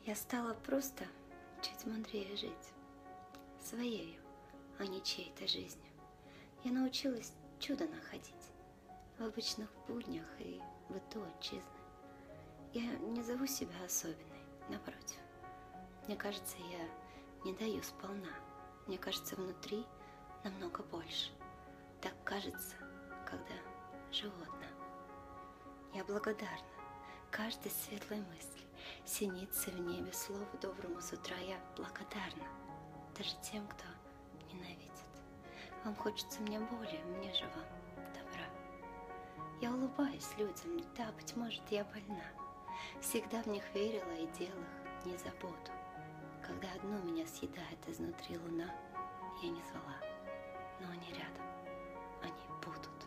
Я стала просто чуть мудрее жить. Своею, а не чьей-то жизнью. Я научилась чудо находить в обычных буднях и быту отчизны. Я не зову себя особенной, напротив. Мне кажется, я не даю сполна. Мне кажется, внутри намного больше. Так кажется, когда живу одна. Я благодарна каждой светлой мысли. Синицы в небе, слову доброму с утра. Я благодарна даже тем, кто ненавидит. Вам хочется мне боли, мне же вам добра. Я улыбаюсь людям, да, быть может, я больна. Всегда в них верила и дел их не забуду. Когда одну меня съедает изнутри луна, я не звала, но они рядом, они будут.